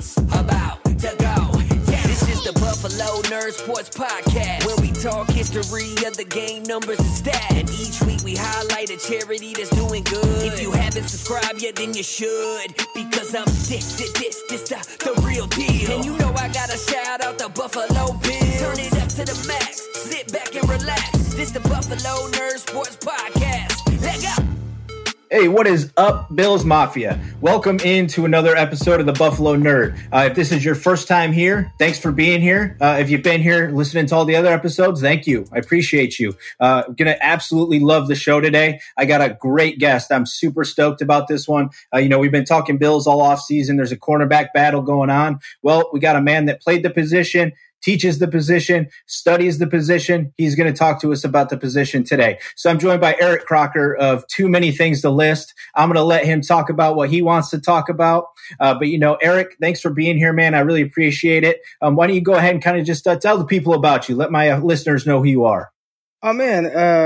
It's about to go. This is the Buffalo Nerd Sports Podcast, where we talk history of the game, numbers, and stats. And each week we highlight a charity that's doing good. If you haven't subscribed yet, then you should, because I'm this the real deal. And you know I gotta shout out the Buffalo Bills. Turn it up to the max, sit back and relax. This the Buffalo Nerd Sports Podcast. Let go. Hey, what is up, Bills Mafia? Welcome into another episode of the Buffalo Nerd. If this is your first time here, thanks for being here. If you've been here listening to all the other episodes, thank you. I appreciate you. I'm going to absolutely love the show today. I got a great guest. I'm super stoked about this one. We've been talking Bills all off season. There's a cornerback battle going on. Well, we got a man that played the position, teaches the position, studies the position. He's going to talk to us about the position today. So I'm joined by Eric Crocker of Too Many Things to List. I'm going to let him talk about what he wants to talk about. But Eric, thanks for being here, man. I really appreciate it. Why don't you go ahead and kind of just tell the people about you. Let my listeners know who you are. Oh, man.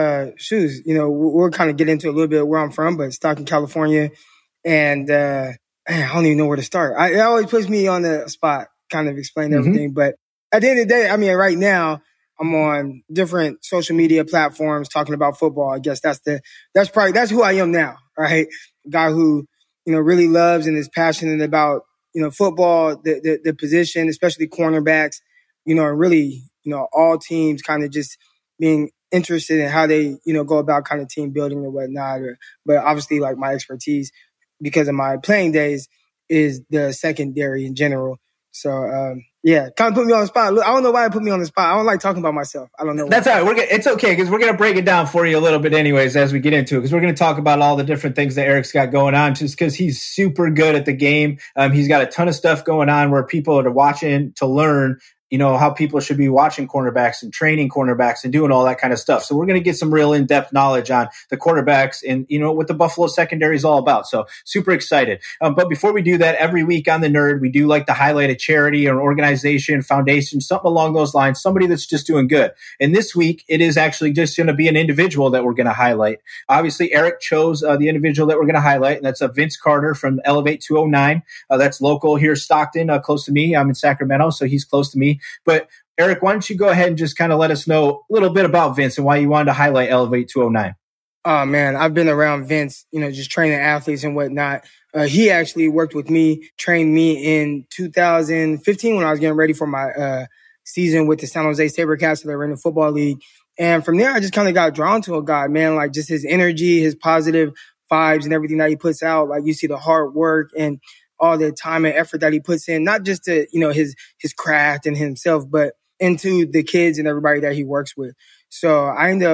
We'll kind of get into a little bit of where I'm from, but Stockton, California. And I don't even know where to start. It always puts me on the spot, kind of explain everything. But at the end of the day, right now I'm on different social media platforms talking about football. I guess that's who I am now, right? A guy who, really loves and is passionate about, football, the position, especially cornerbacks, and really, all teams kind of just being interested in how they, go about kind of team building and whatnot. But obviously, like, my expertise because of my playing days is the secondary in general. So, kind of put me on the spot. I don't know why it put me on the spot. I don't like talking about myself. I don't know. That's all right. It's okay because we're going to break it down for you a little bit anyways as we get into it, because we're going to talk about all the different things that Eric's got going on just because he's super good at the game. He's got a ton of stuff going on where people are watching to learn how people should be watching cornerbacks and training cornerbacks and doing all that kind of stuff. So we're going to get some real in-depth knowledge on the quarterbacks and, what the Buffalo secondary is all about. So super excited. But before we do that, every week on The Nerd, we do like to highlight a charity or an organization, foundation, something along those lines, somebody that's just doing good. And this week, it is actually just going to be an individual that we're going to highlight. Obviously, Eric chose the individual that we're going to highlight, and that's Vince Carter from Elevate 209. That's local here, Stockton, close to me. I'm in Sacramento, so he's close to me. But Eric, why don't you go ahead and just kind of let us know a little bit about Vince and why you wanted to highlight Elevate 209? Oh, man, I've been around Vince, just training athletes and whatnot. He actually worked with me, trained me in 2015 when I was getting ready for my season with the San Jose SaberCats. They were in the football league. And from there, I just kind of got drawn to a guy, man, like just his energy, his positive vibes and everything that he puts out. Like, you see the hard work and all the time and effort that he puts in, not just to, his craft and himself, but into the kids and everybody that he works with. So I ended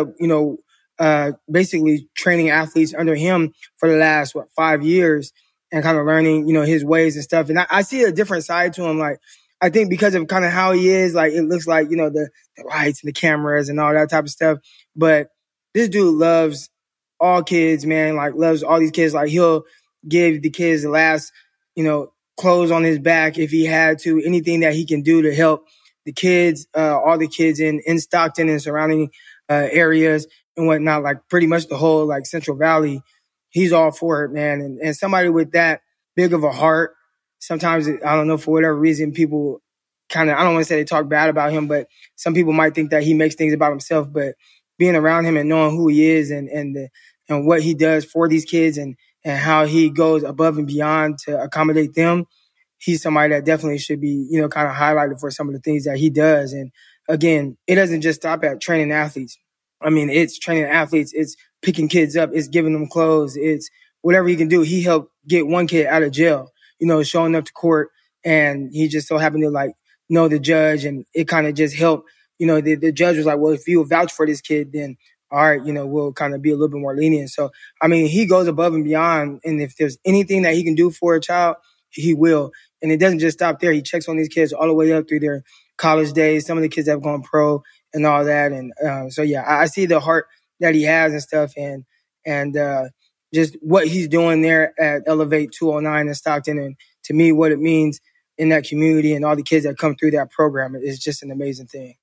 up, basically training athletes under him for the last, 5 years and kind of learning, his ways and stuff. And I see a different side to him. Like, I think because of kind of how he is, like, it looks like, the lights and the cameras and all that type of stuff. But this dude loves all kids, man, like loves all these kids. Like, he'll give the kids the last, clothes on his back if he had to, anything that he can do to help the kids, all the kids in Stockton and surrounding areas and whatnot, like pretty much the whole like Central Valley. He's all for it, man. And somebody with that big of a heart, sometimes, I don't know, for whatever reason, people kind of, I don't want to say they talk bad about him, but some people might think that he makes things about himself. But being around him and knowing who he is and what he does for these kids and how he goes above and beyond to accommodate them, he's somebody that definitely should be, kind of highlighted for some of the things that he does. And again, it doesn't just stop at training athletes. It's training athletes. It's picking kids up. It's giving them clothes. It's whatever he can do. He helped get one kid out of jail, showing up to court. And he just so happened to know the judge. And it kind of just helped, the judge was like, well, if you vouch for this kid, then all right, we'll kind of be a little bit more lenient. So, he goes above and beyond. And if there's anything that he can do for a child, he will. And it doesn't just stop there. He checks on these kids all the way up through their college days. Some of the kids have gone pro and all that. And I see the heart that he has and stuff. And just what he's doing there at Elevate 209 in Stockton. And to me, what it means in that community and all the kids that come through that program is just an amazing thing.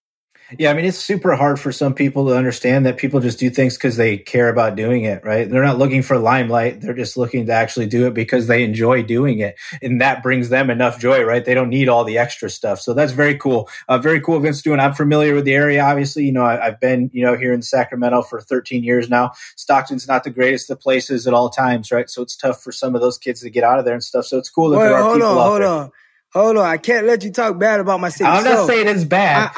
Yeah, I mean, it's super hard for some people to understand that people just do things because they care about doing it, right? They're not looking for limelight. They're just looking to actually do it because they enjoy doing it. And that brings them enough joy, right? They don't need all the extra stuff. So that's very cool. Very cool Vince doing. I'm familiar with the area, obviously. I've been, here in Sacramento for 13 years now. Stockton's not the greatest of places at all times, right? So it's tough for some of those kids to get out of there and stuff. So it's cool that there are people out there. Hold on. I can't let you talk bad about my city. I'm not saying it's bad.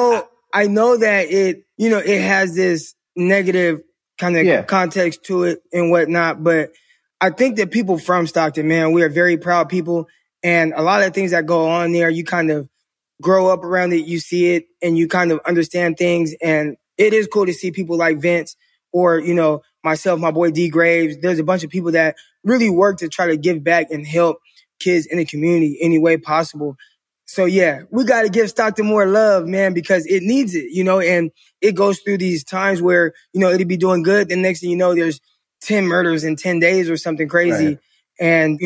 I know that it has this negative kind of context to it and whatnot, but I think that people from Stockton, man, we are very proud people. And a lot of things that go on there, you kind of grow up around it, you see it, and you kind of understand things. And it is cool to see people like Vince or, myself, my boy D Graves. There's a bunch of people that really work to try to give back and help kids in the community any way possible. So, yeah, we got to give Stockton more love, man, because it needs it, and it goes through these times where, it'll be doing good. The next thing you know, there's 10 murders in 10 days or something crazy. Right. And,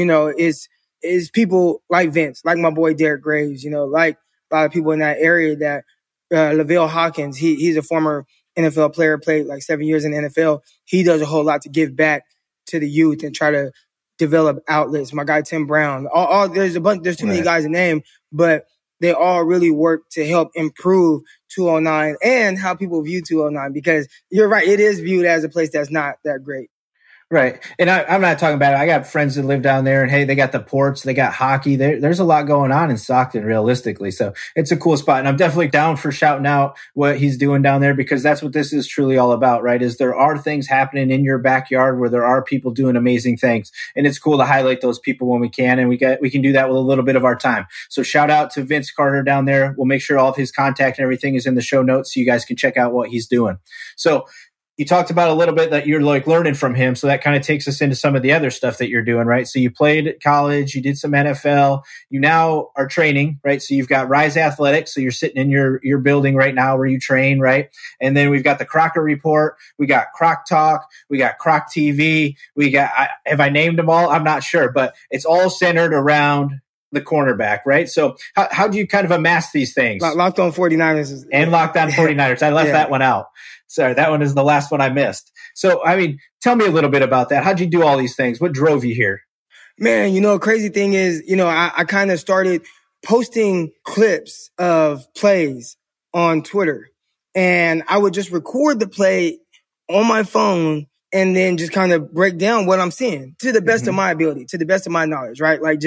it's people like Vince, like my boy Derek Graves, like a lot of people in that area that Lavelle Hawkins, he's a former NFL player, played like 7 years in the NFL. He does a whole lot to give back to the youth and try to develop outlets. My guy Tim Brown, there's too many guys to name, but they all really work to help improve 209 and how people view 209, because you're right, it is viewed as a place that's not that great. Right. And I'm not talking about it. I got friends that live down there and hey, they got the ports, they got hockey. There's a lot going on in Stockton realistically. So it's a cool spot. And I'm definitely down for shouting out what he's doing down there, because that's what this is truly all about, right? Is there are things happening in your backyard where there are people doing amazing things. And it's cool to highlight those people when we can. And we can do that with a little bit of our time. So shout out to Vince Carter down there. We'll make sure all of his contact and everything is in the show notes so you guys can check out what he's doing. So you talked about a little bit that you're like learning from him. So that kind of takes us into some of the other stuff that you're doing, right? So you played at college, you did some NFL, you now are training, right? So you've got Rise Athletics. So you're sitting in your building right now where you train, right? And then we've got the Crocker Report. We got Croc Talk. We got Croc TV. Have I named them all? I'm not sure, but it's all centered around the cornerback, right? So how do you kind of amass these things? Locked On 49ers. And Locked On 49ers. I left that one out. Sorry, that one is the last one I missed. So, tell me a little bit about that. How'd you do all these things? What drove you here? Man, crazy thing is, I kind of started posting clips of plays on Twitter. And I would just record the play on my phone and then just kind of break down what I'm seeing to the best of my ability, to the best of my knowledge, right? Like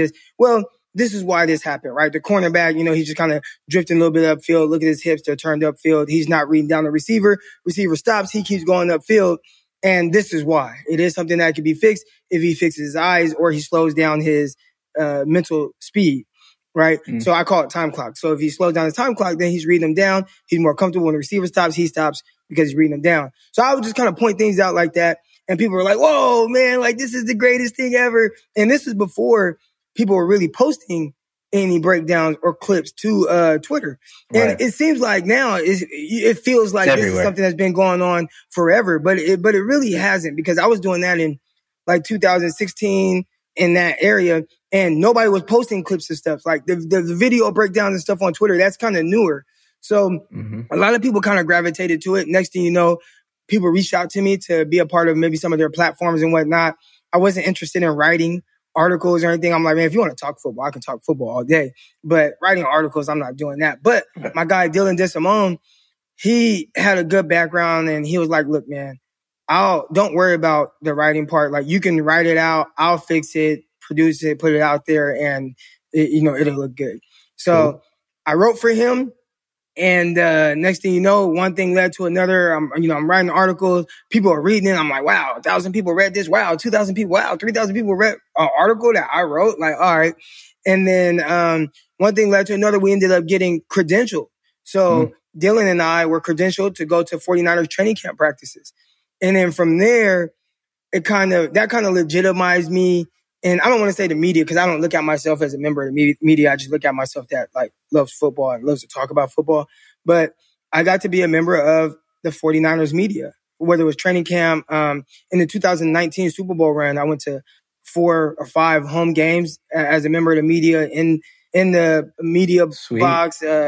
this is why this happened, right? The cornerback, he's just kind of drifting a little bit upfield. Look at his hips. They're turned upfield. He's not reading down the receiver. Receiver stops. He keeps going upfield. And this is why. It is something that can be fixed if he fixes his eyes or he slows down his mental speed, right? Mm. So I call it time clock. So if he slows down his time clock, then he's reading them down. He's more comfortable. When the receiver stops, he stops because he's reading them down. So I would just kind of point things out like that. And people were like, whoa, man, like this is the greatest thing ever. And this is before people were really posting any breakdowns or clips to Twitter. And it seems like now it feels like this is something that's been going on forever, but it really hasn't, because I was doing that in like 2016 in that area and nobody was posting clips and stuff. Like the video breakdowns and stuff on Twitter, that's kind of newer. So a lot of people kind of gravitated to it. Next thing you know, people reached out to me to be a part of maybe some of their platforms and whatnot. I wasn't interested in writing articles or anything. I'm like, man, if you want to talk football, I can talk football all day. But writing articles, I'm not doing that. But my guy, Dylan DeSimone, he had a good background and he was like, look, man, don't worry about the writing part. Like, you can write it out. I'll fix it, produce it, put it out there, and it'll look good. So I wrote for him. And next thing you know, one thing led to another. I'm writing articles. People are reading it. I'm like, wow, 1,000 people read this. Wow, 2,000 people. Wow, 3,000 people read an article that I wrote. Like, all right. And then one thing led to another. We ended up getting credentialed. So Dylan and I were credentialed to go to 49ers training camp practices. And then from there, that kind of legitimized me. And I don't want to say the media, because I don't look at myself as a member of the media. I just look at myself that like loves football and loves to talk about football. But I got to be a member of the 49ers media, whether it was training camp. In the 2019 Super Bowl run, I went to 4 or 5 home games as a member of the media in the media box.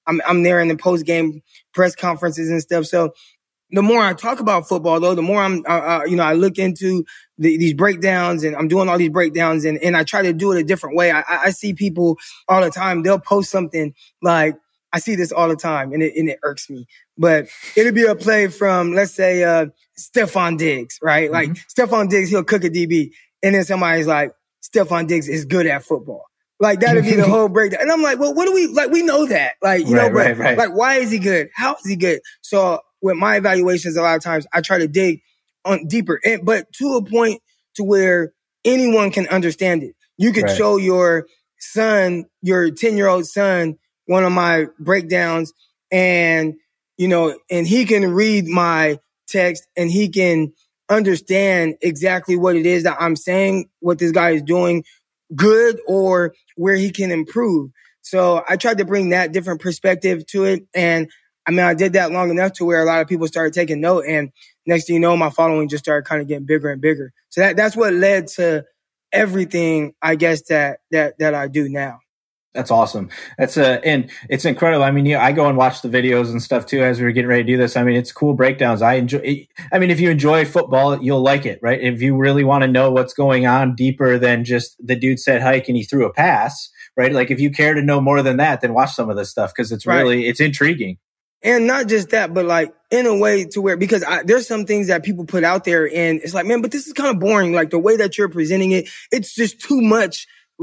I'm there in the post-game press conferences and stuff. So the more I talk about football, though, the more I look into these breakdowns, and I'm doing all these breakdowns, and I try to do it a different way. I see people all the time. They'll post something like, I see this all the time, and it irks me. But it'll be a play from, let's say, Stephon Diggs, right? Like Stephon Diggs, he'll cook a DB, and then somebody's like, Stephon Diggs is good at football. Like, that'll be the whole breakdown. And I'm like, well, what do we, like, we know that. Like, right. Like, why is he good? How is he good? So with my evaluations, a lot of times I try to dig on deeper, but to a point to where anyone can understand it. You could show your son, your 10-year-old son, one of my breakdowns, and he can read my text and he can understand exactly what it is that I'm saying, what this guy is doing good or where he can improve. So I tried to bring that different perspective to it. And I mean, I did that long enough to where a lot of people started taking note. And next thing you know, my following just started kind of getting bigger and bigger. So that's what led to everything, I guess, that I do now. That's awesome. And it's incredible. I mean, I go and watch the videos and stuff too as we were getting ready to do this. I mean, it's cool breakdowns. I enjoy it. I mean, if you enjoy football, you'll like it, right? If you really want to know what's going on deeper than just the dude said hike and he threw a pass, right? Like, if you care to know more than that, then watch some of this stuff because it's it's intriguing. And not just that, but like in a way to where, because there's some things that people put out there and it's like, man, but this is kind of boring. Like the way that you're presenting it, it's just too much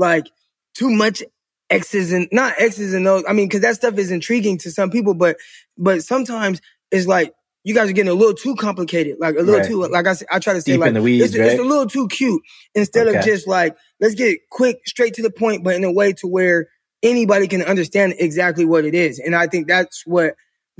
X's and not X's and O's. I mean, because that stuff is intriguing to some people, but sometimes it's like you guys are getting a little too complicated, like a little too, like I try to say, deep like in the weeds, it's a little too cute instead of just like, let's get quick, straight to the point, but in a way to where anybody can understand exactly what it is. And I think that's what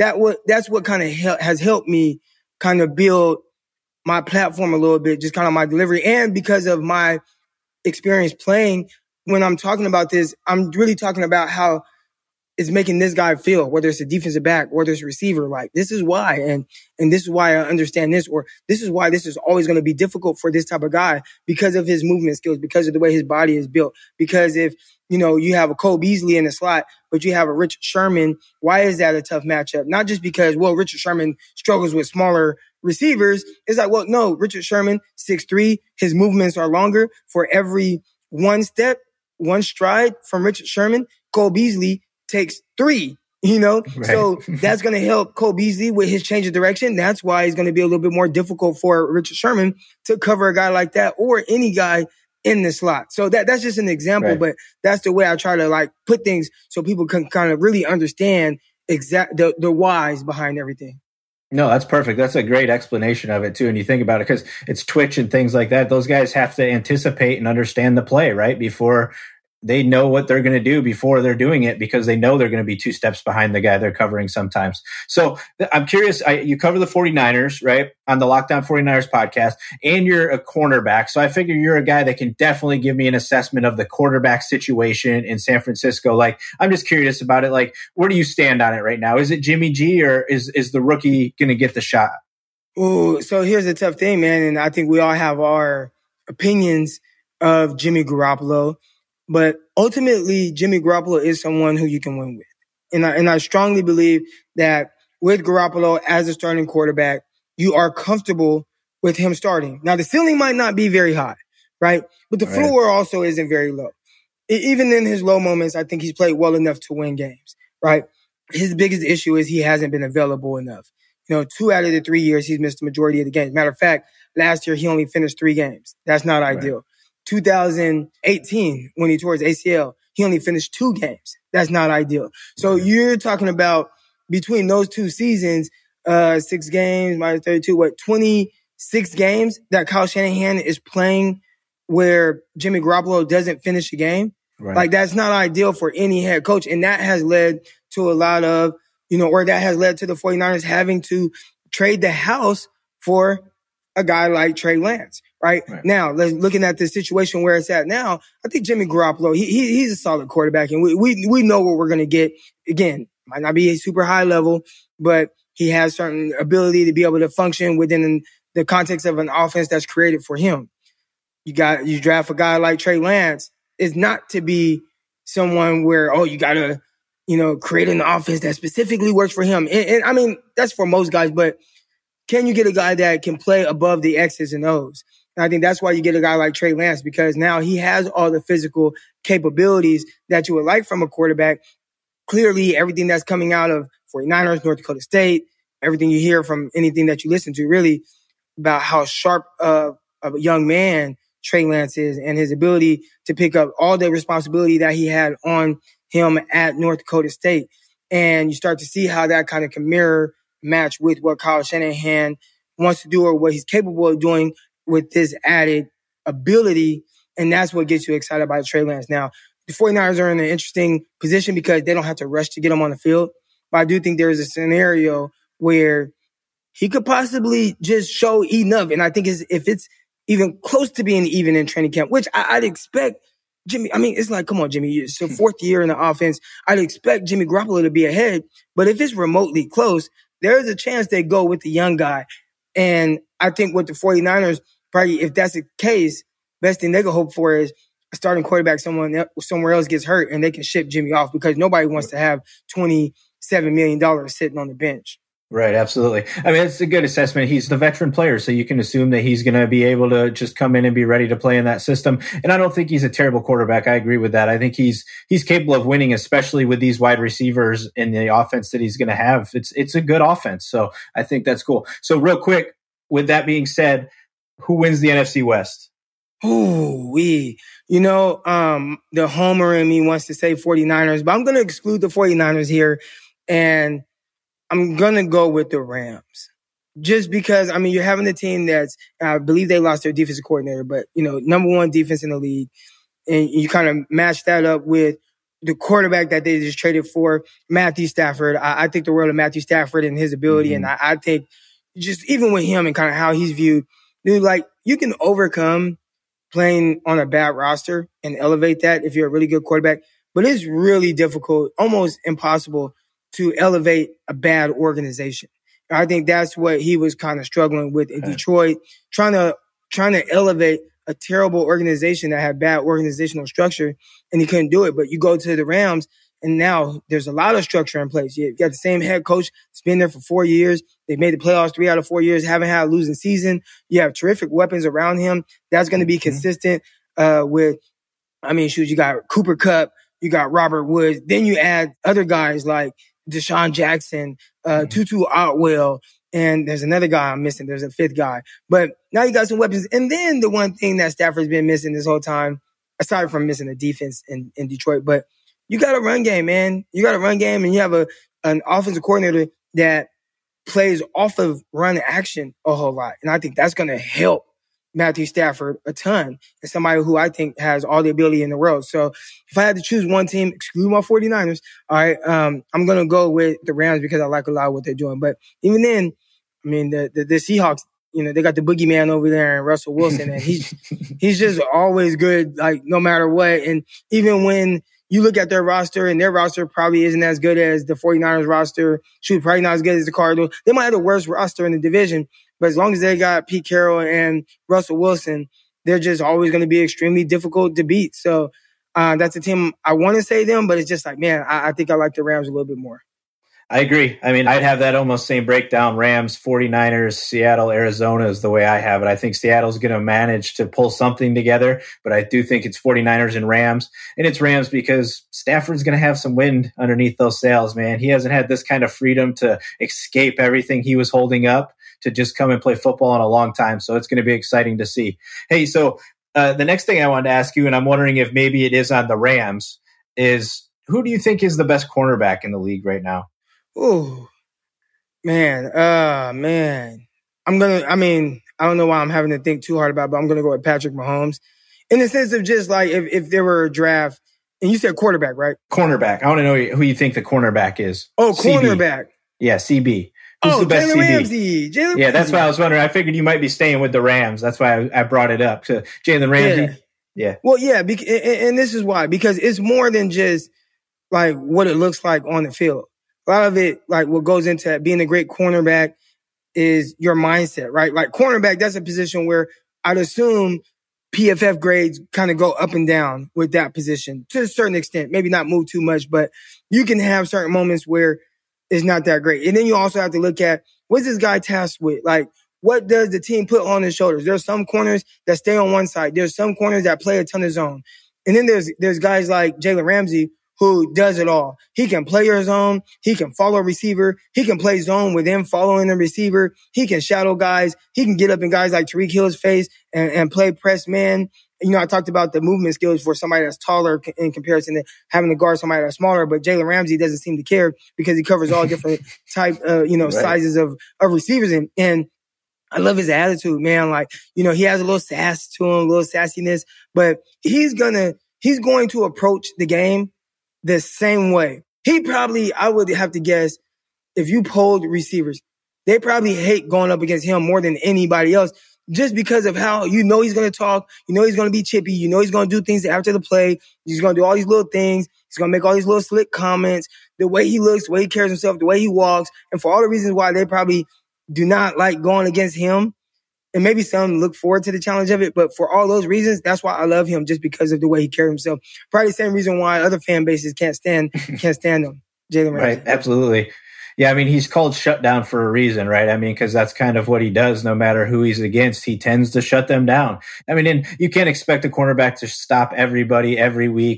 kind of has helped me kind of build my platform a little bit, just kind of my delivery. And because of my experience playing, when I'm talking about this, I'm really talking about how it's making this guy feel, whether it's a defensive back, whether it's a receiver, like this is why, and this is why I understand this, or this is why this is always going to be difficult for this type of guy because of his movement skills, because of the way his body is built. Because if, you have a Cole Beasley in the slot, but you have a Richard Sherman, why is that a tough matchup? Not just because, Richard Sherman struggles with smaller receivers. It's like, no, Richard Sherman, 6'3", his movements are longer. For every one step, one stride from Richard Sherman, Cole Beasley takes 3, Right. So that's going to help Cole Beasley with his change of direction. That's why it's going to be a little bit more difficult for Richard Sherman to cover a guy like that or any guy in the slot. So that's just an example, but that's the way I try to like put things so people can kind of really understand the whys behind everything. No, that's perfect. That's a great explanation of it too. And you think about it because it's Twitch and things like that. Those guys have to anticipate and understand the play, right? Before they know what they're going to do before they're doing it because they know they're going to be 2 steps behind the guy they're covering sometimes. So I'm curious, you cover the 49ers, right? On the Locked On 49ers podcast, and you're a cornerback. So I figure you're a guy that can definitely give me an assessment of the quarterback situation in San Francisco. Like, I'm just curious about it. Like, where do you stand on it right now? Is it Jimmy G or is the rookie going to get the shot? Ooh, so here's the tough thing, man. And I think we all have our opinions of Jimmy Garoppolo. But ultimately, Jimmy Garoppolo is someone who you can win with. And I strongly believe that with Garoppolo as a starting quarterback, you are comfortable with him starting. Now, the ceiling might not be very high, right? But the floor also isn't very low. Even in his low moments, I think he's played well enough to win games, right? His biggest issue is he hasn't been available enough. 2 out of the 3 years, he's missed the majority of the games. Matter of fact, last year, he only finished 3 games. That's not ideal. 2018, when he tore his ACL, he only finished 2 games. That's not ideal. So you're talking about between those 2 seasons, 6 games, minus 32, 26 games that Kyle Shanahan is playing where Jimmy Garoppolo doesn't finish a game. Right. Like, that's not ideal for any head coach. And that has led to a lot of, or that has led to the 49ers having to trade the house for a guy like Trey Lance. Right? Now, looking at the situation where it's at now, I think Jimmy Garoppolo, he's a solid quarterback, and we know what we're going to get. Again, might not be a super high level, but he has certain ability to be able to function within the context of an offense that's created for him. You draft a guy like Trey Lance, is not to be someone where, you got to create an offense that specifically works for him. And I mean, that's for most guys, but can you get a guy that can play above the X's and O's? And I think that's why you get a guy like Trey Lance, because now he has all the physical capabilities that you would like from a quarterback. Clearly, everything that's coming out of 49ers, North Dakota State, everything you hear from anything that you listen to really about how sharp of a young man Trey Lance is and his ability to pick up all the responsibility that he had on him at North Dakota State. And you start to see how that kind of can mirror match with what Kyle Shanahan wants to do or what he's capable of doing with this added ability. And that's what gets you excited about Trey Lance. Now, the 49ers are in an interesting position because they don't have to rush to get him on the field. But I do think there is a scenario where he could possibly just show enough. And I think if it's even close to being even in training camp, which I'd expect Jimmy. I mean, it's like, come on, Jimmy, it's your fourth year in the offense. I'd expect Jimmy Garoppolo to be ahead. But if it's remotely close, there is a chance they go with the young guy. And I think with the 49ers, probably if that's the case, best thing they could hope for is a starting quarterback somewhere else gets hurt and they can ship Jimmy off, because nobody wants to have $27 million sitting on the bench. Right, absolutely. I mean, it's a good assessment. He's the veteran player, so you can assume that he's going to be able to just come in and be ready to play in that system. And I don't think he's a terrible quarterback. I agree with that. I think he's capable of winning, especially with these wide receivers in the offense that he's going to have. It's a good offense, so I think that's cool. So real quick, with that being said, who wins the NFC West? The homer in me wants to say 49ers, but I'm going to exclude the 49ers here, and I'm going to go with the Rams. Just because, I mean, you're having a team that's, I believe they lost their defensive coordinator, but, number one defense in the league. And you kind of match that up with the quarterback that they just traded for, Matthew Stafford. I think the world of Matthew Stafford and his ability. Mm-hmm. And I think just even with him and kind of how he's viewed, dude, like, you can overcome playing on a bad roster and elevate that if you're a really good quarterback. But it's really difficult, almost impossible, to elevate a bad organization. I think that's what he was kind of struggling with in Detroit, trying to elevate a terrible organization that had bad organizational structure, and he couldn't do it. But you go to the Rams, and now there's a lot of structure in place. You got the same head coach. It's been there for 4 years. They've made the playoffs 3 out of 4 years, haven't had a losing season. You have terrific weapons around him. That's going to be consistent you got Cooper Kupp, you got Robert Woods. Then you add other guys like Deshaun Jackson, Tutu Atwell, and there's another guy I'm missing. There's a fifth guy. But now you got some weapons. And then the one thing that Stafford's been missing this whole time, aside from missing the defense in Detroit, but you got a run game, man. You got a run game, and you have an offensive coordinator that plays off of run action a whole lot. And I think that's going to help Matthew Stafford a ton, and somebody who I think has all the ability in the world. So if I had to choose one team, exclude my 49ers, all right, I'm going to go with the Rams because I like a lot of what they're doing. But even then, I mean, the Seahawks, they got the boogeyman over there and Russell Wilson, and he's just always good, like, no matter what. And even when you look at their roster, and their roster probably isn't as good as the 49ers roster, probably not as good as the Cardinals. They might have the worst roster in the division, but as long as they got Pete Carroll and Russell Wilson, they're just always going to be extremely difficult to beat. So that's a team I want to say them, but it's just like, man, I think I like the Rams a little bit more. I agree. I mean, I'd have that almost same breakdown. Rams, 49ers, Seattle, Arizona is the way I have it. I think Seattle's going to manage to pull something together, but I do think it's 49ers and Rams. And it's Rams because Stafford's going to have some wind underneath those sails, man. He hasn't had this kind of freedom to escape everything he was holding up to just come and play football in a long time. So it's going to be exciting to see. Hey, so the next thing I wanted to ask you, and I'm wondering if maybe it is on the Rams, is who do you think is the best cornerback in the league right now? Oh, man. I don't know why I'm having to think too hard about it, but I'm going to go with Patrick Mahomes. In the sense of just like if there were a draft, and you said quarterback, right? Cornerback. I want to know who you think the cornerback is. Oh, cornerback. Yeah, CB. Who's the best Jalen Ramsey. Yeah, that's why I was wondering. I figured you might be staying with the Rams. That's why I brought it up to Jalen Ramsey. Yeah. Well, yeah, and this is why. Because it's more than just like what it looks like on the field. A lot of it, like what goes into being a great cornerback is your mindset, right? Like cornerback, that's a position where I'd assume PFF grades kind of go up and down with that position to a certain extent. Maybe not move too much, but you can have certain moments where it's not that great. And then you also have to look at what's this guy tasked with? Like, what does the team put on his shoulders? There's some corners that stay on one side. There's some corners that play a ton of zone. And then there's guys like Jalen Ramsey who does it all. He can play your zone. He can follow a receiver. He can play zone within following the receiver. He can shadow guys. He can get up in guys like Tyreek Hill's face and play press man. You know, I talked about the movement skills for somebody that's taller in comparison to having to guard somebody that's smaller, but Jalen Ramsey doesn't seem to care because he covers all different type, right. Sizes of receivers. And I love his attitude, man. Like, you know, he has a little sass to him, a little sassiness, but he's going to approach the game the same way. I would have to guess, if you polled receivers, they probably hate going up against him more than anybody else just because of how, you know, he's going to talk, you know, he's going to be chippy, you know, he's going to do things after the play. He's going to do all these little things. He's going to make all these little slick comments, the way he looks, the way he carries himself, the way he walks. And for all the reasons why they probably do not like going against him, and maybe some look forward to the challenge of it, but for all those reasons, that's why I love him, just because of the way he carries himself. Probably the same reason why other fan bases can't stand him. Jalen Ramsey. Right, absolutely. Yeah, I mean, he's called shutdown for a reason, right? I mean, because that's kind of what he does. No matter who he's against, he tends to shut them down. I mean, and you can't expect a cornerback to stop everybody every week.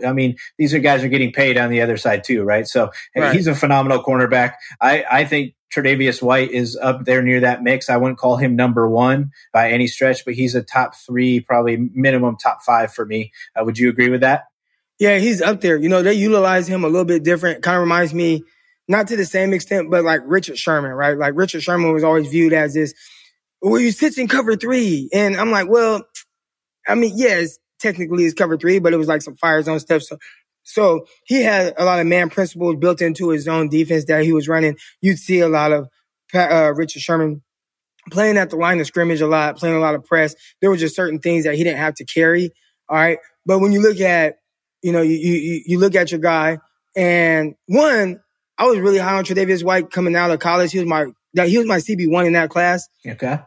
These guys are getting paid on the other side too, right? So right. He's a phenomenal cornerback. I think Tre'Davious White is up there near that mix. I wouldn't call him number one by any stretch, but he's a top 3, probably minimum top 5 for me. Would you agree with that? Yeah, he's up there. You know, they utilize him a little bit different. Kind of reminds me, not to the same extent, but like Richard Sherman, right? Like Richard Sherman was always viewed as this, well, he sits in cover 3. And I'm like, well, I mean, yes, technically it's cover 3, but it was like some fire zone stuff. So he had a lot of man principles built into his own defense that he was running. You'd see a lot of Richard Sherman playing at the line of scrimmage a lot, playing a lot of press. There were just certain things that he didn't have to carry. All right. But when you look at, you know, you look at your guy, and one, I was really high on Tre'Davious White coming out of college. He was my CB1 in that class. Okay.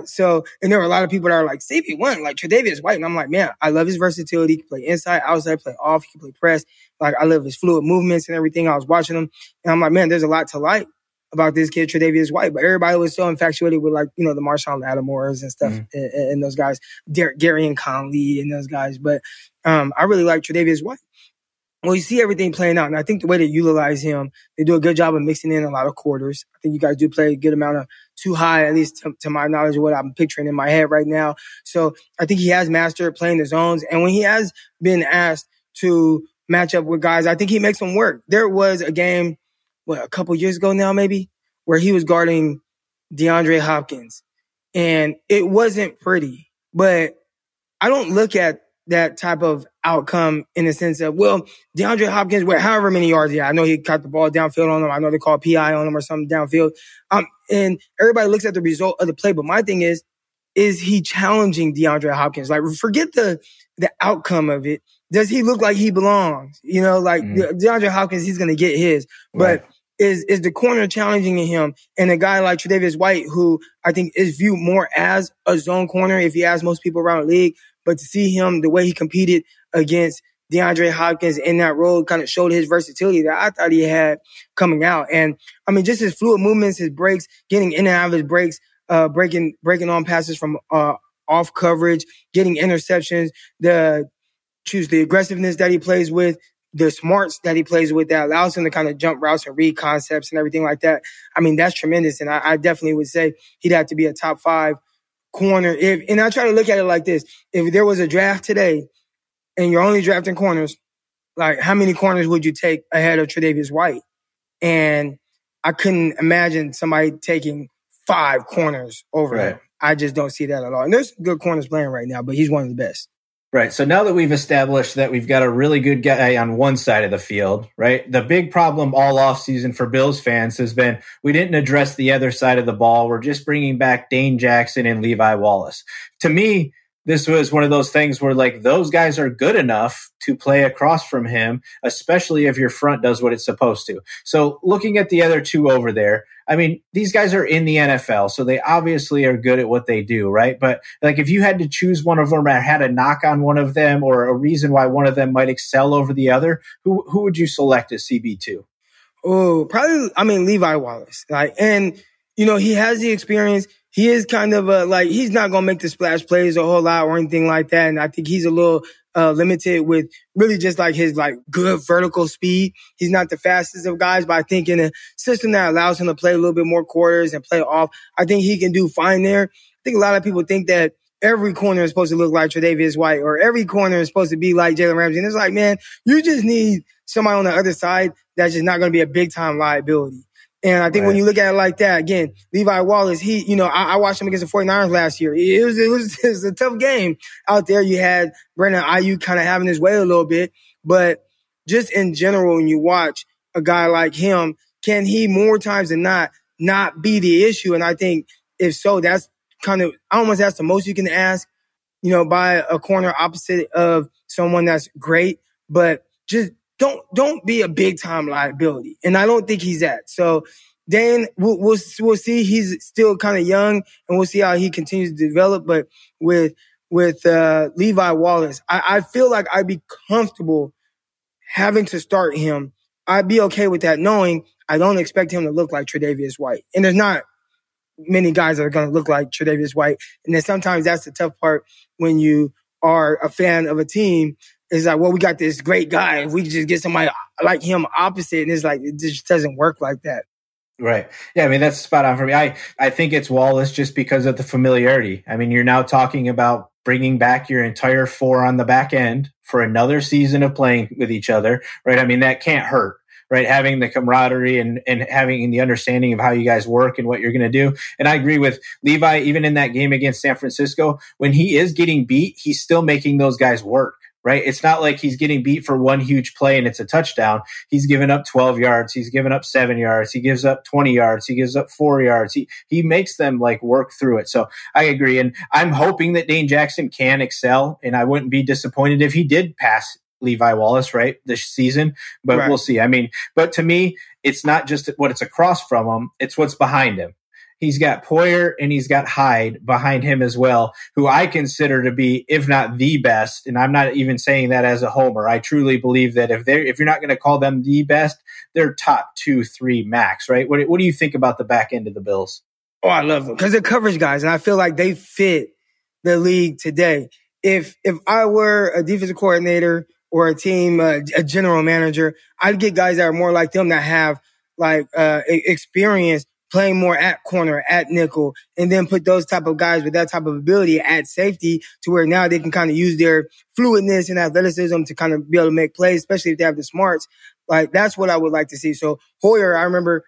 And there were a lot of people that are like, CB1, like Tre'Davious White. And I'm like, man, I love his versatility. He can play inside, outside, play off. He can play press. Like, I love his fluid movements and everything. I was watching him, and I'm like, man, there's a lot to like about this kid, Tre'Davious White. But everybody was so infatuated with, like, you know, the Marshawn Lattimores and stuff, and those guys, Gary and Conley and those guys. But I really like Tre'Davious White. Well, you see everything playing out, and I think the way they utilize him, they do a good job of mixing in a lot of quarters. I think you guys do play a good amount of too high, at least to my knowledge of what I'm picturing in my head right now. So I think he has mastered playing the zones, and when he has been asked to match up with guys, I think he makes them work. There was a game, a couple years ago now maybe, where he was guarding DeAndre Hopkins, and it wasn't pretty, but I don't look at that type of outcome in the sense of, well, DeAndre Hopkins, however many yards he had. I know he caught the ball downfield on him. I know they call PI on him or something downfield. And everybody looks at the result of the play. But my thing is he challenging DeAndre Hopkins? Like, forget the outcome of it. Does he look like he belongs? You know, like DeAndre Hopkins, he's going to get his. But is the corner challenging him? And a guy like Tre'Davious White, who I think is viewed more as a zone corner if he has most people around the league, but to see him, the way he competed against DeAndre Hopkins in that role kind of showed his versatility that I thought he had coming out. And I mean, just his fluid movements, his breaks, getting in and out of his breaks, breaking on passes from off coverage, getting interceptions, the aggressiveness that he plays with, the smarts that he plays with that allows him to kind of jump routes and read concepts and everything like that. I mean, that's tremendous. And I definitely would say he'd have to be a top 5 corner. And I try to look at it like this. If there was a draft today and you're only drafting corners, like, how many corners would you take ahead of Tre'Davious White? And I couldn't imagine somebody taking 5 corners over him. I just don't see that at all. And there's good corners playing right now, but he's one of the best. Right. So now that we've established that we've got a really good guy on one side of the field, right? The big problem all offseason for Bills fans has been we didn't address the other side of the ball. We're just bringing back Dane Jackson and Levi Wallace. To me, this was one of those things where, like, those guys are good enough to play across from him, especially if your front does what it's supposed to. So looking at the other two over there, I mean, these guys are in the NFL, so they obviously are good at what they do, right? But like, if you had to choose one of them or had a knock on one of them or a reason why one of them might excel over the other, who would you select as CB2? Oh, probably, Levi Wallace. And he has the experience. He is kind of he's not going to make the splash plays a whole lot or anything like that. And I think he's a little limited with really just his good vertical speed. He's not the fastest of guys, but I think in a system that allows him to play a little bit more quarters and play off, I think he can do fine there. I think a lot of people think that every corner is supposed to look like Tre'Davious White or every corner is supposed to be like Jalen Ramsey. And it's like, man, you just need somebody on the other side that's just not going to be a big time liability. And I think when you look at it like that, again, Levi Wallace, I watched him against the 49ers last year. It was a tough game out there. You had Brandon Ayuk kind of having his way a little bit, but just in general, when you watch a guy like him, can he more times than not be the issue? And I think if so, that's almost that's the most you can ask, by a corner opposite of someone that's great, but just don't be a big time liability. And I don't think he's that. So Dan, we'll see. He's still kind of young and we'll see how he continues to develop. But with Levi Wallace, I feel like I'd be comfortable having to start him. I'd be okay with that, knowing I don't expect him to look like Tre'Davious White. And there's not many guys that are going to look like Tre'Davious White. And then sometimes that's the tough part when you are a fan of a team. It's like, well, we got this great guy. If we just get somebody like him opposite, and it's like, it just doesn't work like that. Right. Yeah, I mean, that's spot on for me. I think it's Wallace just because of the familiarity. I mean, you're now talking about bringing back your entire four on the back end for another season of playing with each other, right? I mean, that can't hurt, right? Having the camaraderie and having the understanding of how you guys work and what you're going to do. And I agree with Levi, even in that game against San Francisco, when he is getting beat, he's still making those guys work. Right? It's not like he's getting beat for one huge play and it's a touchdown. He's given up 12 yards. He's given up 7 yards. He gives up 20 yards. He gives up 4 yards. He makes them work through it. So I agree. And I'm hoping that Dane Jackson can excel. And I wouldn't be disappointed if he did pass Levi Wallace, right, this season. But We'll see. I mean, but to me, it's not just what it's across from him. It's what's behind him. He's got Poyer and he's got Hyde behind him as well, who I consider to be, if not the best. And I'm not even saying that as a homer. I truly believe that if you're not going to call them the best, they're top 2-3 max, right? What do you think about the back end of the Bills? Oh, I love them because they're coverage guys, and I feel like they fit the league today. If I were a defensive coordinator or a team, a general manager, I'd get guys that are more like them that have experience playing more at corner, at nickel, and then put those type of guys with that type of ability at safety to where now they can kind of use their fluidness and athleticism to kind of be able to make plays, especially if they have the smarts. That's what I would like to see. So Poyer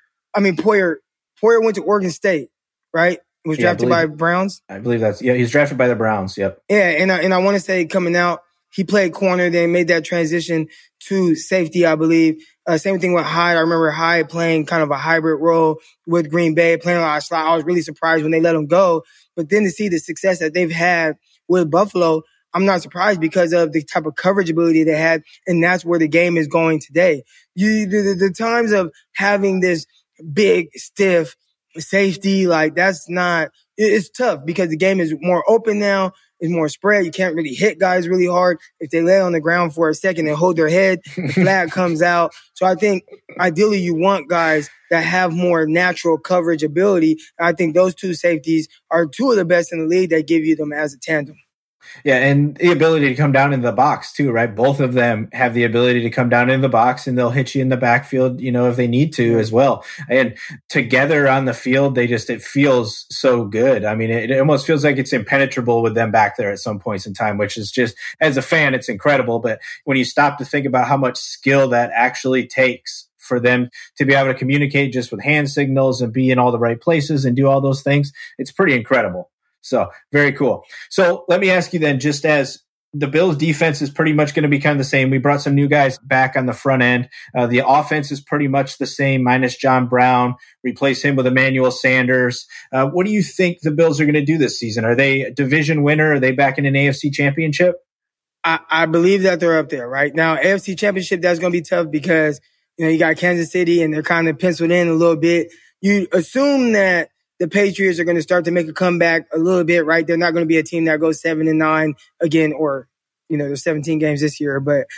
went to Oregon State, right? He was drafted by Browns. I believe he's drafted by the Browns. Yep. Yeah. And I want to say coming out, he played corner, then made that transition to safety, I believe. Same thing with Hyde. I remember Hyde playing kind of a hybrid role with Green Bay, playing a lot of slot. I was really surprised when they let him go. But then to see the success that they've had with Buffalo, I'm not surprised because of the type of coverage ability they had. And that's where the game is going today. The times of having this big, stiff safety, it's tough because the game is more open now. It's more spread. You can't really hit guys really hard. If they lay on the ground for a second and hold their head, the flag comes out. So I think ideally you want guys that have more natural coverage ability. I think those two safeties are two of the best in the league that give you them as a tandem. Yeah, and the ability to come down into the box too, right? Both of them have the ability to come down in the box and they'll hit you in the backfield, if they need to as well. And together on the field, it feels so good. I mean, it almost feels like it's impenetrable with them back there at some points in time, which is just, as a fan, it's incredible. But when you stop to think about how much skill that actually takes for them to be able to communicate just with hand signals and be in all the right places and do all those things, it's pretty incredible. So very cool. So let me ask you then, just as the Bills defense is pretty much going to be kind of the same. We brought some new guys back on the front end. The offense is pretty much the same, minus John Brown. Replace him with Emmanuel Sanders. What do you think the Bills are going to do this season? Are they a division winner? Are they back in an AFC championship? I believe that they're up there right now. AFC championship, that's going to be tough because, you got Kansas City and they're kind of penciled in a little bit. you assume that the Patriots are going to start to make a comeback a little bit, right? They're not going to be a team that goes 7-9 again, or, there's 17 games this year, but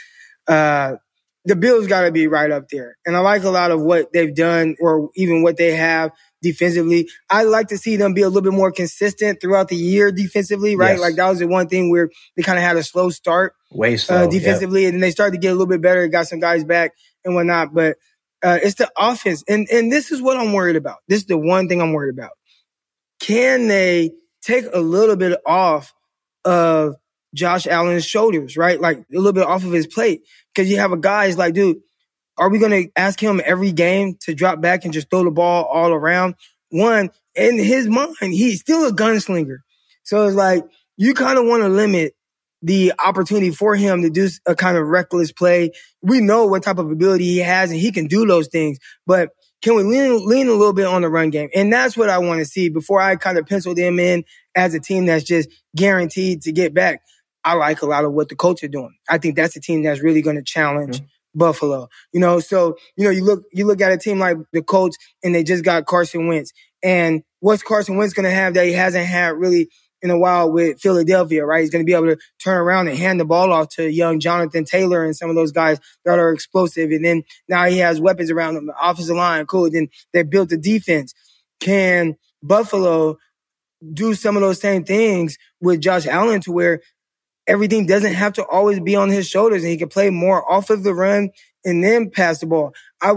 the Bills got to be right up there. And I like a lot of what they've done, or even what they have defensively. I like to see them be a little bit more consistent throughout the year defensively, right? Yes. Like that was the one thing where they kind of had a slow start. Way slow, defensively, and then they started to get a little bit better, got some guys back and whatnot, but it's the offense. And this is what I'm worried about. This is the one thing I'm worried about. Can they take a little bit off of Josh Allen's shoulders, right? Like a little bit off of his plate. Because you have a guy who's like, dude, are we going to ask him every game to drop back and just throw the ball all around? One, in his mind, he's still a gunslinger. So it's like, you kind of want to limit the opportunity for him to do a kind of reckless play. We know what type of ability he has, and he can do those things. But can we lean a little bit on the run game? And that's what I want to see before I kind of pencil them in as a team that's just guaranteed to get back. I like a lot of what the Colts are doing. I think that's a team that's really going to challenge Buffalo. So, you look at a team like the Colts, and they just got Carson Wentz. And what's Carson Wentz going to have that he hasn't had really in a while with Philadelphia, right? He's going to be able to turn around and hand the ball off to young Jonathan Taylor and some of those guys that are explosive. And then now he has weapons around him, the offensive line, cool. Then they built the defense. Can Buffalo do some of those same things with Josh Allen to where everything doesn't have to always be on his shoulders, and he can play more off of the run and then pass the ball?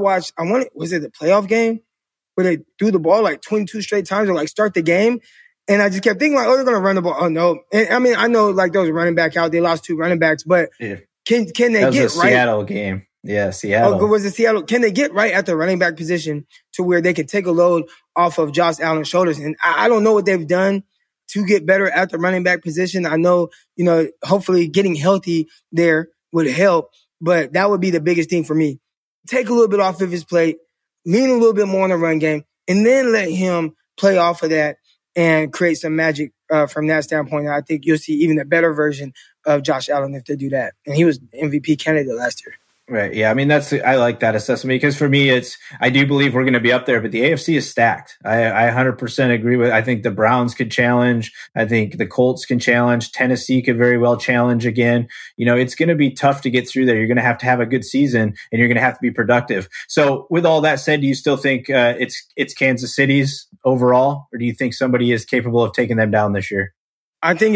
Was it the playoff game where they threw the ball like 22 straight times or like start the game? And I just kept thinking like, they're going to run the ball. Oh, no. And I mean, I know like there was a running back out. They lost 2 running backs, but can they that get was a right? Seattle game. Yeah, Seattle. Oh, was it Seattle? Can they get right at the running back position to where they can take a load off of Josh Allen's shoulders? And I don't know what they've done to get better at the running back position. I know, hopefully getting healthy there would help, but that would be the biggest thing for me. Take a little bit off of his plate, lean a little bit more on the run game, and then let him play off of that and create some magic from that standpoint. And I think you'll see even a better version of Josh Allen if they do that. And he was MVP candidate last year. Right. Yeah. I mean, I like that assessment because for me, I do believe we're going to be up there, but the AFC is stacked. I 100% agree with. I think the Browns could challenge. I think the Colts can challenge. Tennessee could very well challenge again. It's going to be tough to get through there. You're going to have a good season, and you're going to have to be productive. So with all that said, do you still think it's Kansas City's overall, or do you think somebody is capable of taking them down this year? I think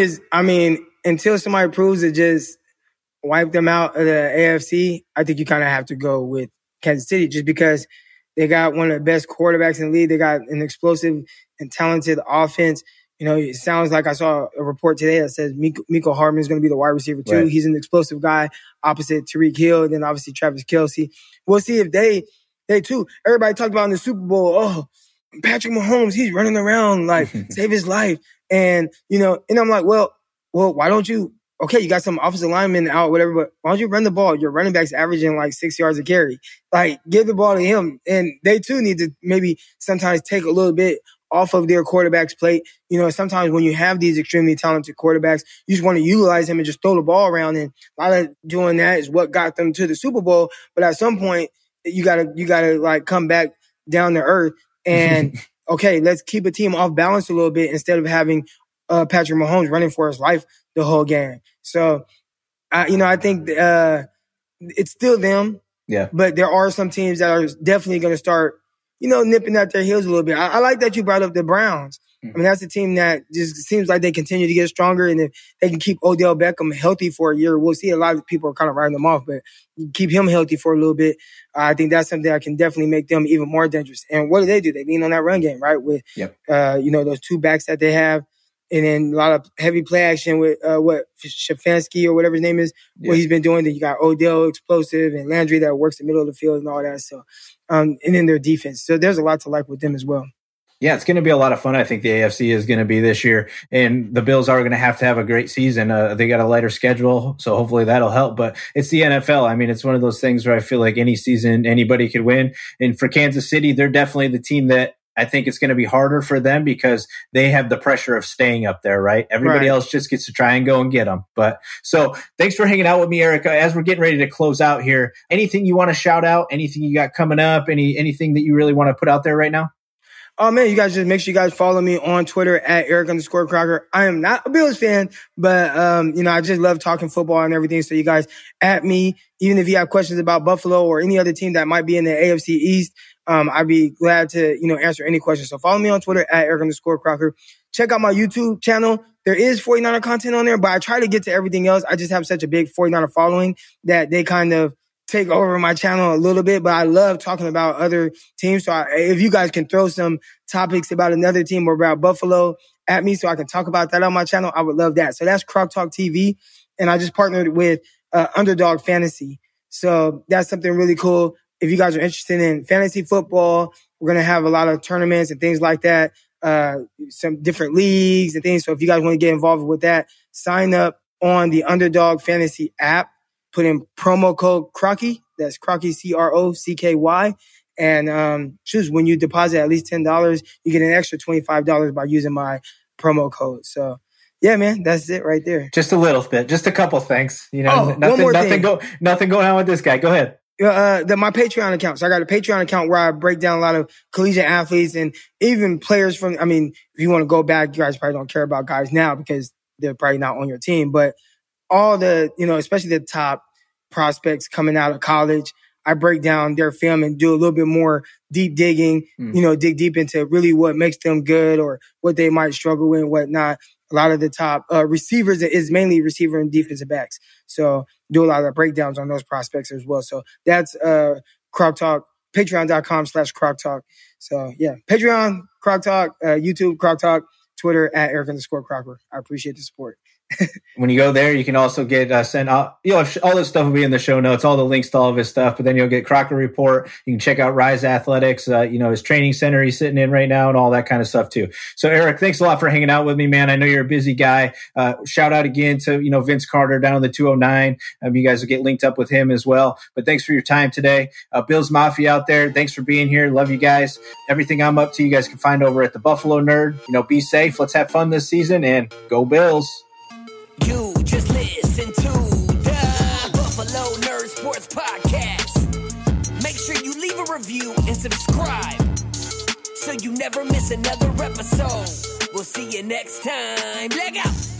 until somebody proves it just wipe them out of the AFC, I think you kind of have to go with Kansas City just because they got one of the best quarterbacks in the league. They got an explosive and talented offense. It sounds like I saw a report today that says Mecole Hardman is going to be the wide receiver too. Right. He's an explosive guy opposite Tyreek Hill, and then obviously Travis Kelce. We'll see if they too. Everybody talked about in the Super Bowl, Patrick Mahomes, he's running around like save his life. And, and I'm like, well, why don't you? Okay, you got some offensive linemen out, whatever, but why don't you run the ball? Your running back's averaging like 6 yards a carry. Like, give the ball to him. And they too need to maybe sometimes take a little bit off of their quarterback's plate. Sometimes when you have these extremely talented quarterbacks, you just want to utilize him and just throw the ball around. And a lot of doing that is what got them to the Super Bowl. But at some point, you gotta like come back down to earth and okay, let's keep a team off balance a little bit instead of having Patrick Mahomes running for his life the whole game. So, I think it's still them. Yeah. But there are some teams that are definitely going to start, nipping at their heels a little bit. I like that you brought up the Browns. I mean, that's a team that just seems like they continue to get stronger, and if they can keep Odell Beckham healthy for a year, we'll see. A lot of people are kind of writing them off, but keep him healthy for a little bit. I think that's something that can definitely make them even more dangerous. And what do? They lean on that run game, right? With, those 2 backs that they have. And then a lot of heavy play action with Stefanski or whatever his name is, what he's been doing. Then you got Odell, explosive, and Landry that works the middle of the field and all that. So, and then their defense. So there's a lot to like with them as well. Yeah, it's going to be a lot of fun. I think the AFC is going to be this year, and the Bills are going to have a great season. They got a lighter schedule, so hopefully that'll help. But it's the NFL. I mean, it's one of those things where I feel like any season anybody could win. And for Kansas City, they're definitely the team that I think it's going to be harder for them because they have the pressure of staying up there, right? Everybody else just gets to try and go and get them. But so thanks for hanging out with me, Erica. As we're getting ready to close out here, anything you want to shout out? Anything you got coming up? Anything that you really want to put out there right now? Oh man, you guys just make sure you guys follow me on Twitter at Eric_Crocker. I am not a Bills fan, but, I just love talking football and everything. So you guys at me, even if you have questions about Buffalo or any other team that might be in the AFC East, I'd be glad to, answer any questions. So follow me on Twitter at Eric_Crocker. Check out my YouTube channel. There is 49er content on there, but I try to get to everything else. I just have such a big 49er following that they kind of take over my channel a little bit, but I love talking about other teams. So if you guys can throw some topics about another team or about Buffalo at me so I can talk about that on my channel, I would love that. So that's Croc Talk TV. And I just partnered with Underdog Fantasy. So that's something really cool. If you guys are interested in fantasy football, we're going to have a lot of tournaments and things like that, some different leagues and things. So if you guys want to get involved with that, sign up on the Underdog Fantasy app. Put in promo code Crocky. That's Crocky, CROCKY. And choose when you deposit at least $10, you get an extra $25 by using my promo code. So, yeah, man, that's it right there. Just a little bit. Just a couple things. Nothing going on with this guy. Go ahead. My Patreon account. So I got a Patreon account where I break down a lot of collegiate athletes and even players from, if you want to go back, you guys probably don't care about guys now because they're probably not on your team, but all the, especially the top prospects coming out of college, I break down their film and do a little bit more deep digging, dig deep into really what makes them good or what they might struggle with and whatnot. A lot of the top receivers is mainly receiver and defensive backs. So do a lot of breakdowns on those prospects as well. So that's Croc Talk, patreon.com/Croc Talk. So yeah, Patreon, Croc Talk, YouTube, Croc Talk, Twitter at Eric_Crocker. I appreciate the support. When you go there, you can also get sent out. All this stuff will be in the show notes, all the links to all of his stuff. But then you'll get Crocker Report. You can check out Rise Athletics, his training center he's sitting in right now, and all that kind of stuff too. So Eric, thanks a lot for hanging out with me, man. I know you're a busy guy. Shout out again to Vince Carter down in the 209. You guys will get linked up with him as well. But thanks for your time today, Bills Mafia out there. Thanks for being here. Love you guys. Everything I'm up to, you guys can find over at the Buffalo Nerd. Be safe. Let's have fun this season, and go Bills. You just listen to the Buffalo Nerd Sports Podcast. Make sure you leave a review and subscribe so you never miss another episode. We'll see you next time. Leg out.